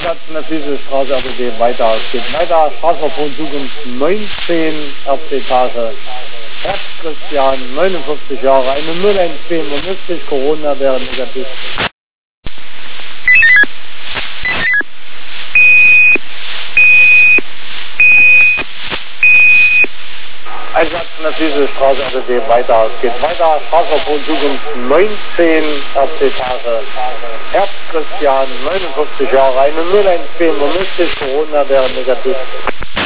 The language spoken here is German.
Einsatz in der Straße ABB weiter. Es geht weiter. Straßenverbot Zukunft 19, erste Etage. Herbst Christian, 49 Jahre, eine 012, Corona wäre negativ. Einsatz in der Straße ABB weiter. Es geht weiter. Straßenverbot Zukunft 19, erste Etage. Herbst Christian, 49 Jahre, eine 012, Corona wäre negativ.